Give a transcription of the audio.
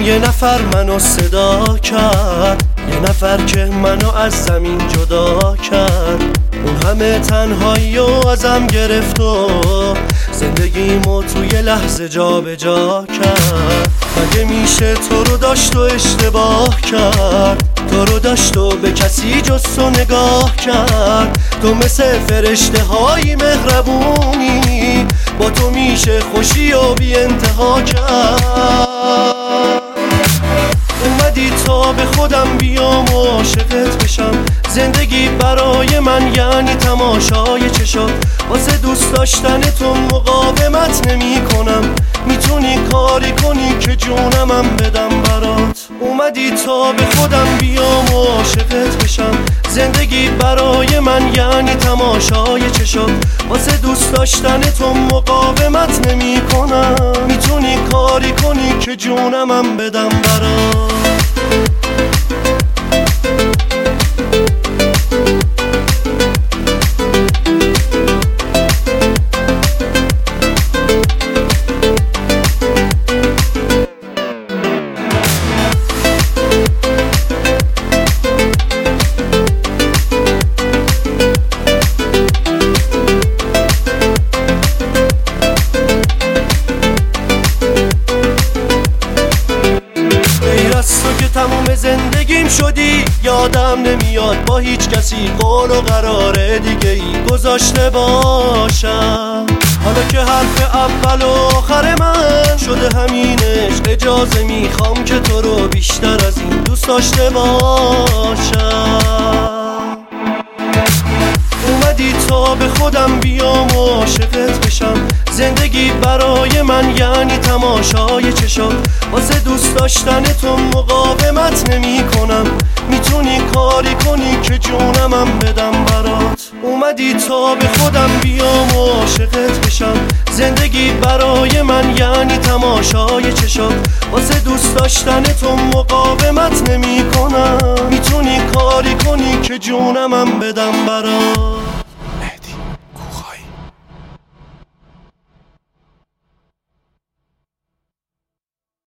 یه نفر منو صدا کرد، یه نفر که منو از زمین جدا کرد. اون همه تنهایی و ازم گرفت و زندگیمو توی لحظه جا به جا کرد. مگه میشه تو رو داشت و اشتباه کرد، تو رو داشت و به کسی جز تو نگاه کرد. تو مثل فرشته های مهربونی، با تو میشه خوشی و بی انتها کرد. اومدی تا به خودم بیام و عاشقت بشم، زندگی برای من یعنی تماشای چشات. واسه دوست داشتن تو مقاومت نمی کنم، میتونی کاری کنی که جونمم بدم برات. اومدی تا به خودم بیام و عاشقت بشم، زندگی برای من یعنی تماشای چشات. واسه دوست داشتن تو مقاومت نمی کنم، میتونی کاری کنی که جونمم بدم برات. تموم زندگیم شدی، یادم نمیاد با هیچ کسی قول و قرار دیگه ای گذاشته باشم. حالا که حرف اول و آخر من شده همینش، اجازه میخوام که تو رو بیشتر از این دوست داشته باشم. اومدی تا به خودم بیام و عاشقت بشم، زندگی برای من یعنی تماشای چشات. واسه دوست داشتن تو مقاومت نمی کنم، میتونی کاری کنی که جونمم بدم برات. اومدی تا به خودم بیام و عاشقت بشم، زندگی برای من یعنی تماشای چشات. واسه دوست داشتن تو مقاومت نمی کنم، میتونی کاری کنی که جونمم بدم برات.